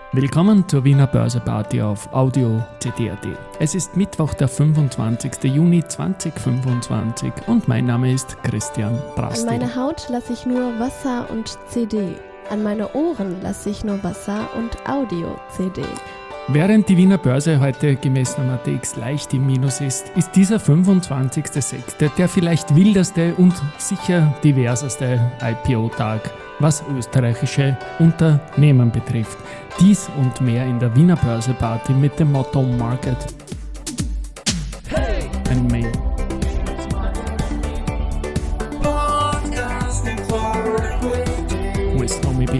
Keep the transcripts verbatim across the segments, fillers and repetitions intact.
Willkommen zur Wiener Börseparty auf Audio C D punkt A T. Es ist Mittwoch, der fünfundzwanzigster Juni zweitausendfünfundzwanzig und mein Name ist Christian Drastil. An meine Haut lasse ich nur Wasser und C D. An meine Ohren lasse ich nur Wasser und Audio-C D. Während die Wiener Börse heute gemessen am A T X leicht im Minus ist, ist dieser fünfundzwanzigster sechste der vielleicht wildeste und sicher diverseste I P O-Tag, was österreichische Unternehmen betrifft. Dies und mehr in der Wiener Börse-Party mit dem Motto Market hey! and Me. With Tommy B.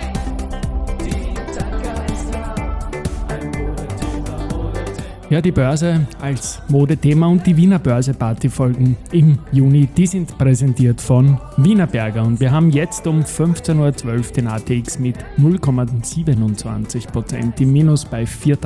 Ja, die Börse als Modethema und die Wiener Börse-Party folgen im Juni, die sind präsentiert von Wienerberger und wir haben jetzt um fünfzehn Uhr zwölf den A T X mit null Komma siebenundzwanzig Prozent im Minus bei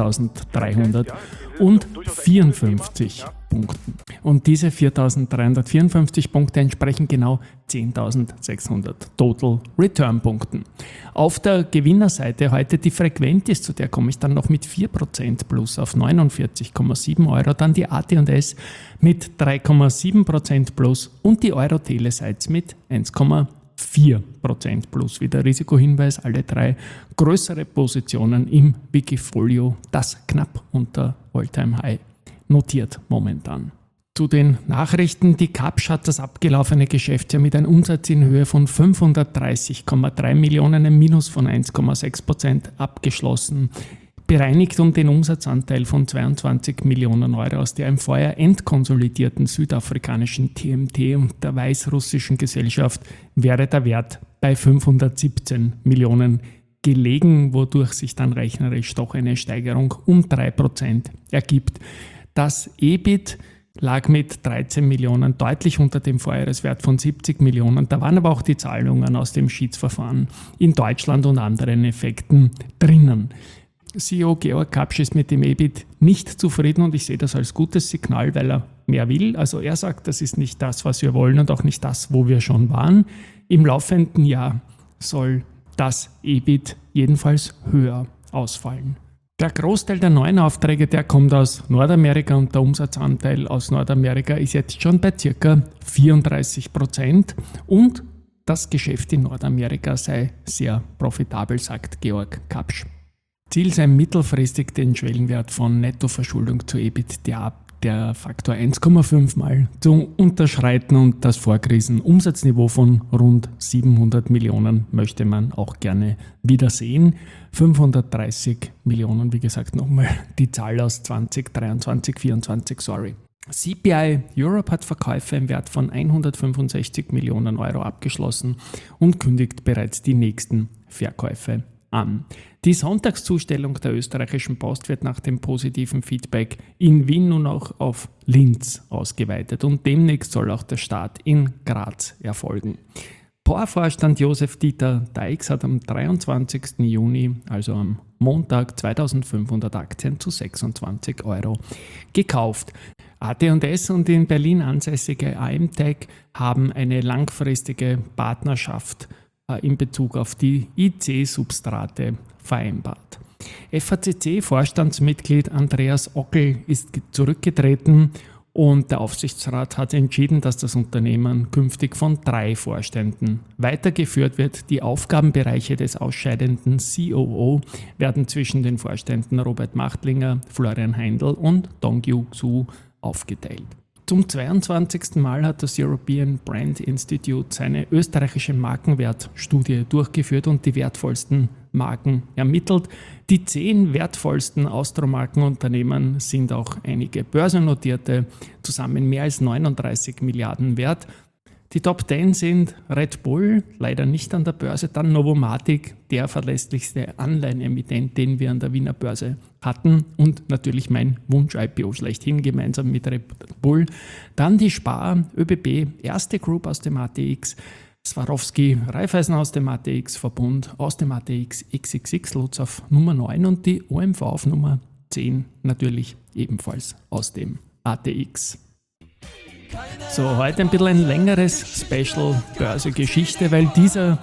viertausenddreihundertvierundfünfzig Punkten. Und diese viertausenddreihundertvierundfünfzig Punkte entsprechen genau zehntausendsechshundert Total Return Punkten. Auf der Gewinnerseite heute die Frequentis, zu der komme ich dann noch mit vier Prozent plus auf neunundvierzig Komma sieben Euro, dann die A T und S mit drei Komma sieben Prozent plus und die Euro-Telesites mit eins Komma vier Prozent plus. Wieder Risikohinweis, alle drei größere Positionen im Wikifolio, das knapp unter All-Time-High notiert momentan. Zu den Nachrichten. Die Kapsch hat das abgelaufene Geschäftsjahr mit einem Umsatz in Höhe von fünfhundertdreißig Komma drei Millionen, einem Minus von eins Komma sechs Prozent abgeschlossen. Bereinigt um den Umsatzanteil von zweiundzwanzig Millionen Euro aus der im Vorjahr entkonsolidierten südafrikanischen T M T und der weißrussischen Gesellschaft wäre der Wert bei fünfhundertsiebzehn Millionen gelegen, wodurch sich dann rechnerisch doch eine Steigerung um drei Prozent ergibt. Das E B I T lag mit dreizehn Millionen deutlich unter dem Vorjahreswert von siebzig Millionen. Da waren aber auch die Zahlungen aus dem Schiedsverfahren in Deutschland und anderen Effekten drinnen. C E O Georg Kapsch ist mit dem E B I T nicht zufrieden und ich sehe das als gutes Signal, weil er mehr will. Also er sagt, das ist nicht das, was wir wollen und auch nicht das, wo wir schon waren. Im laufenden Jahr soll das E B I T jedenfalls höher ausfallen. Der Großteil der neuen Aufträge, der kommt aus Nordamerika und der Umsatzanteil aus Nordamerika ist jetzt schon bei ca. vierunddreißig Prozent und das Geschäft in Nordamerika sei sehr profitabel, sagt Georg Kapsch. Ziel sei mittelfristig den Schwellenwert von Nettoverschuldung zu E B I T, der, der Faktor eins Komma fünf mal zu unterschreiten und das Vorkrisen-Umsatzniveau von rund siebenhundert Millionen möchte man auch gerne wieder sehen. fünfhundertdreißig Millionen, wie gesagt, nochmal die Zahl aus zwanzig dreiundzwanzig vierundzwanzig, sorry. C P I Europe hat Verkäufe im Wert von hundertfünfundsechzig Millionen Euro abgeschlossen und kündigt bereits die nächsten Verkäufe an. Die Sonntagszustellung der österreichischen Post wird nach dem positiven Feedback in Wien nun auch auf Linz ausgeweitet und demnächst soll auch der Start in Graz erfolgen. P O R-Vorstand Josef Dieter Deix hat am dreiundzwanzigsten Juni, also am Montag, zweitausendfünfhundert Aktien zu sechsundzwanzig Euro gekauft. A T und S und in Berlin ansässige A M Tech haben eine langfristige Partnerschaft in Bezug auf die I C-Substrate vereinbart. F A C C-Vorstandsmitglied Andreas Ockel ist zurückgetreten und der Aufsichtsrat hat entschieden, dass das Unternehmen künftig von drei Vorständen weitergeführt wird. Die Aufgabenbereiche des ausscheidenden C O O werden zwischen den Vorständen Robert Machtlinger, Florian Heindl und Dongyu Xu aufgeteilt. Zum zweiundzwanzigsten Mal hat das European Brand Institute seine österreichische Markenwertstudie durchgeführt und die wertvollsten Marken ermittelt. Die zehn wertvollsten Austromarkenunternehmen sind auch einige börsennotierte, zusammen mehr als neununddreißig Milliarden wert. Die Top zehn sind Red Bull, leider nicht an der Börse, dann Novomatic, der verlässlichste Anleihenemittent, den wir an der Wiener Börse hatten und natürlich mein Wunsch-I P O schlechthin gemeinsam mit Red Bull. Dann die Spar, ÖBB, erste Group aus dem A T X, Swarovski, Raiffeisen aus dem A T X, Verbund aus dem A T X, X X X Lutz auf Nummer neun und die O M V auf Nummer zehn natürlich ebenfalls aus dem A T X. So, heute ein bisschen ein längeres Special Börse-Geschichte, weil dieser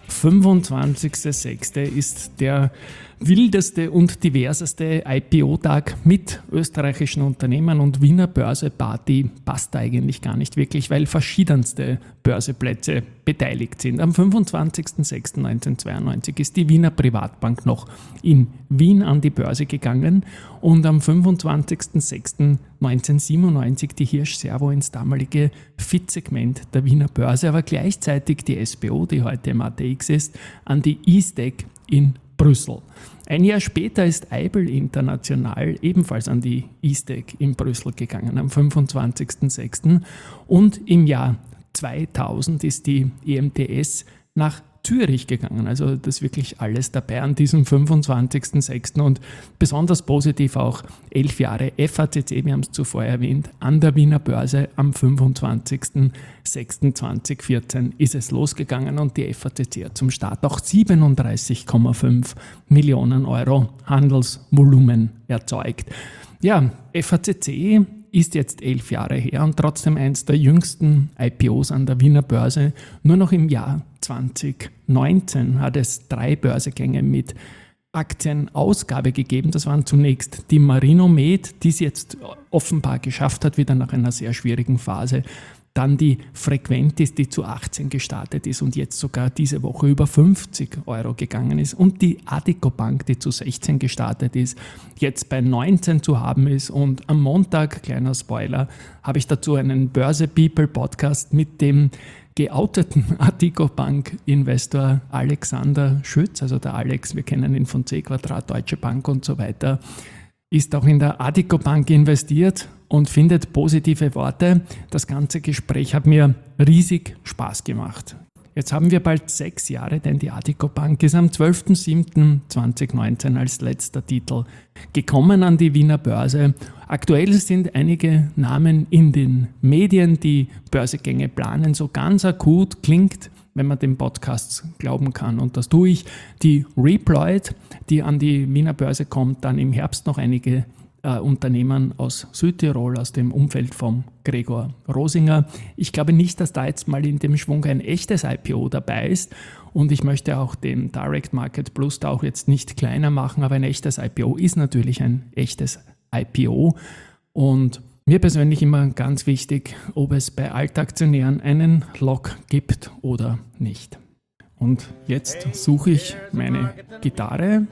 fünfundzwanzigster sechster ist der wildeste und diverseste I P O-Tag mit österreichischen Unternehmen, und Wiener Börse-Party passt eigentlich gar nicht wirklich, weil verschiedenste Börseplätze beteiligt sind. Am fünfundzwanzigster sechster neunzehnhundertzweiundneunzig ist die Wiener Privatbank noch in Wien an die Börse gegangen und am fünfundzwanzigster sechster neunzehnhundertsiebenundneunzig die Hirsch Servo ins damalige F I T-Segment der Wiener Börse, aber gleichzeitig die S B O, die heute im A T X ist, an die I S D A C in Brüssel. Ein Jahr später ist Eibel International ebenfalls an die I S D A C in Brüssel gegangen, am fünfundzwanzigster sechster Und im Jahr zweitausend ist die E M T S nach Zürich gegangen. Also das ist wirklich alles dabei an diesem fünfundzwanzigster sechster Und besonders positiv auch elf Jahre F A C C, wir haben es zuvor erwähnt, an der Wiener Börse am fünfundzwanzigster sechster zweitausendvierzehn ist es losgegangen und die F A C C hat zum Start auch siebenunddreißig Komma fünf Millionen Euro Handelsvolumen erzeugt. Ja, F A C C ist jetzt elf Jahre her und trotzdem eins der jüngsten I P Os an der Wiener Börse. Nur noch im Jahr zweitausendneunzehn hat es drei Börsegänge mit Aktienausgabe gegeben. Das waren zunächst die Marinomed, die es jetzt offenbar geschafft hat, wieder nach einer sehr schwierigen Phase. Dann die Frequentis, die zu achtzehn gestartet ist und jetzt sogar diese Woche über fünfzig Euro gegangen ist. Und die Addiko Bank, die zu sechzehn gestartet ist, jetzt bei neunzehn zu haben ist. Und am Montag, kleiner Spoiler, habe ich dazu einen Börse People Podcast mit dem geouteten Addiko Bank Investor Alexander Schütz, also der Alex, wir kennen ihn von C Quadrat, Deutsche Bank und so weiter, ist auch in der Addiko Bank investiert und findet positive Worte. Das ganze Gespräch hat mir riesig Spaß gemacht. Jetzt haben wir bald sechs Jahre, denn die Addiko Bank ist am zwölfter siebter zweitausendneunzehn als letzter Titel gekommen an die Wiener Börse. Aktuell sind einige Namen in den Medien, die Börsegänge planen. So ganz akut klingt, wenn man den Podcasts glauben kann, und das tue ich, die Reploid, die an die Wiener Börse kommt, dann im Herbst noch einige äh, Unternehmen aus Südtirol, aus dem Umfeld von Gregor Rosinger. Ich glaube nicht, dass da jetzt mal in dem Schwung ein echtes I P O dabei ist, und ich möchte auch den Direct Market Plus da auch jetzt nicht kleiner machen, aber ein echtes I P O ist natürlich ein echtes I P O, und mir persönlich immer ganz wichtig, ob es bei Altaktionären einen Lock gibt oder nicht. Und jetzt suche ich meine Gitarre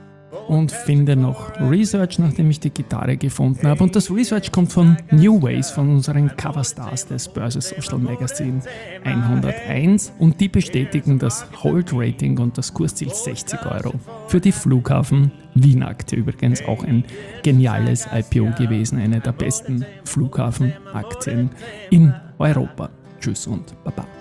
und finde noch Research, nachdem ich die Gitarre gefunden habe. Und das Research kommt von New Ways, von unseren Coverstars des Börse Social Magazine hunderteins. Und die bestätigen das Hold-Rating und das Kursziel sechzig Euro für die Flughafen Wien-Aktie. Übrigens auch ein geniales I P O gewesen, eine der besten Flughafenaktien in Europa. Tschüss und Baba.